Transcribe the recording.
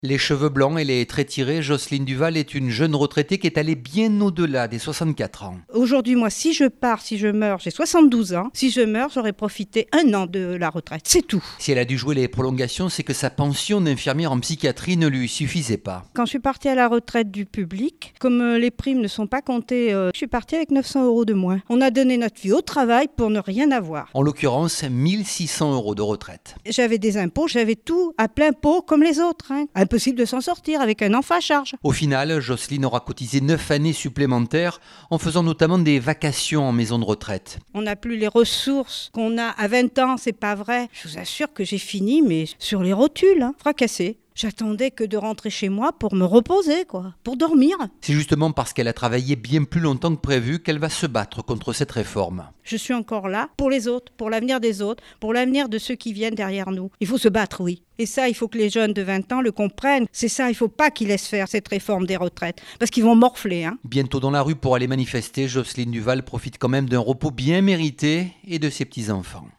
Les cheveux blancs et les traits tirés, Jocelyne Duval est une jeune retraitée qui est allée bien au-delà des 64 ans. Aujourd'hui, moi, si je pars, si je meurs, j'ai 72 ans. Si je meurs, j'aurais profité 1 an de la retraite. C'est tout. Si elle a dû jouer les prolongations, c'est que sa pension d'infirmière en psychiatrie ne lui suffisait pas. Quand je suis partie à la retraite du public, comme les primes ne sont pas comptées, je suis partie avec 900 € de moins. On a donné notre vie au travail pour ne rien avoir. En l'occurrence, 1600 € de retraite. J'avais des impôts, j'avais tout à plein pot comme les autres. Impossible de s'en sortir avec un enfant à charge. Au final, Jocelyne aura cotisé 9 années supplémentaires en faisant notamment des vacations en maison de retraite. On n'a plus les ressources qu'on a à 20 ans, c'est pas vrai. Je vous assure que j'ai fini, mais sur les rotules, fracassée. J'attendais que de rentrer chez moi pour me reposer, pour dormir. C'est justement parce qu'elle a travaillé bien plus longtemps que prévu qu'elle va se battre contre cette réforme. Je suis encore là pour les autres, pour l'avenir des autres, pour l'avenir de ceux qui viennent derrière nous. Il faut se battre, oui. Et ça, il faut que les jeunes de 20 ans le comprennent. C'est ça, il ne faut pas qu'ils laissent faire cette réforme des retraites, parce qu'ils vont morfler. Bientôt dans la rue pour aller manifester, Jocelyne Duval profite quand même d'un repos bien mérité et de ses petits-enfants.